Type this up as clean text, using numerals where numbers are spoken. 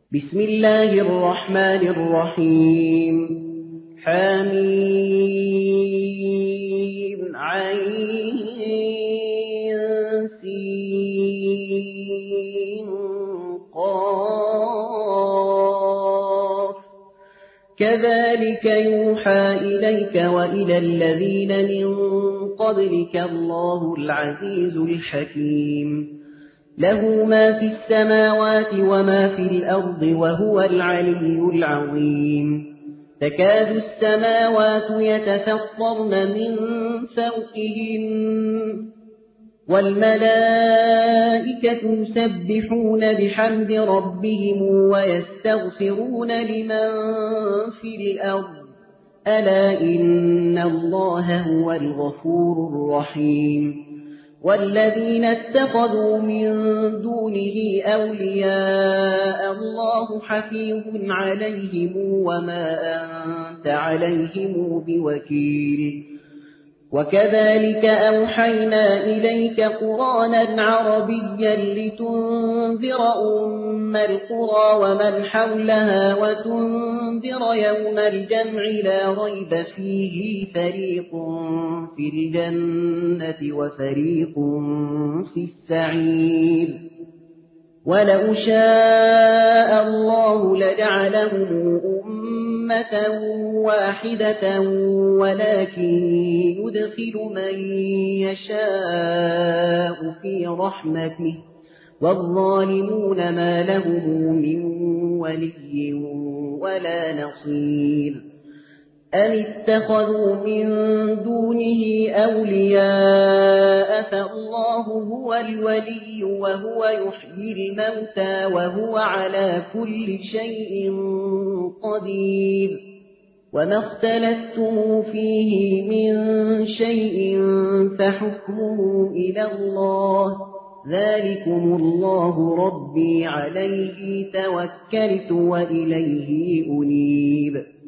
بسم الله الرحمن الرحيم حميم عين سين قاف كذلك يوحى إليك وإلى الذين من قبلك الله العزيز الحكيم له ما في السماوات وما في الأرض وهو العلي العظيم تكاد السماوات يتفطرن من فوقهم والملائكة يسبحون بحمد ربهم ويستغفرون لمن في الأرض ألا إن الله هو الغفور الرحيم والذين اتخذوا من دونه أولياء الله حفيظ عليهم وما أنت عليهم بوكيل وكذلك أوحينا إليك قرآنا عربيا لتنذر أم القرى ومن حولها وتنذر يوم الجمع لا ريب فيه فريق في الجنة وفريق في السعير ولو شاء الله لجعلهم أمة واحدة ولكن يدخل من يشاء في رحمته والظالمون ما لهم من ولي ولا نصير أم اتخذوا من دونه أولياء فالله هو الولي وهو يحيي الموتى وهو على كل شيء قدير وما اختلفتم فيه من شيء فحكمه إلى الله ذلكم الله ربي عليه توكلت وإليه أنيب